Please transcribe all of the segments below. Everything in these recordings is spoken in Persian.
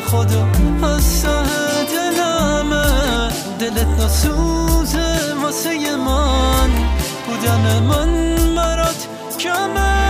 خدا از ته دلمه دلت نسوزه واسه من بودن من برات کمه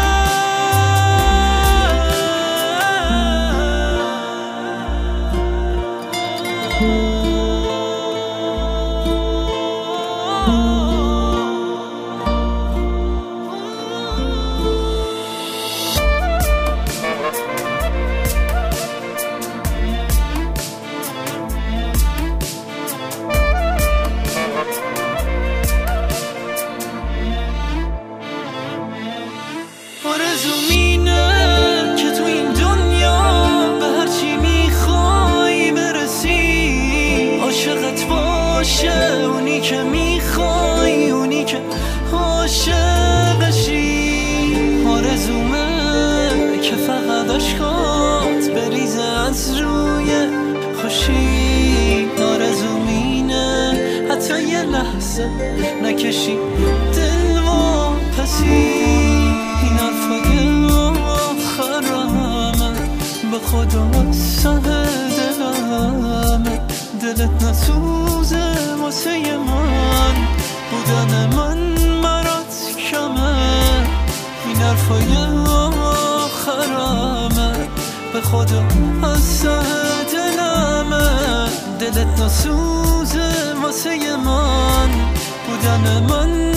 آرزوم اینه که تو این دنیا به هرچی میخوای برسی عاشقت باشه اونی که میخوای اونی که عاشقشی آرزومه که فقط عشقات بریزه از روی خوشی آرزوم اینه حتی یه لحظه نکشی دل و پسی این حرفای آخرمه به خدا سه دلمه دلت نسوزه واسه من بودن من برات کمه این حرفای آخرمه به خدا سه دلمه دلت نسوزه واسه من بودن من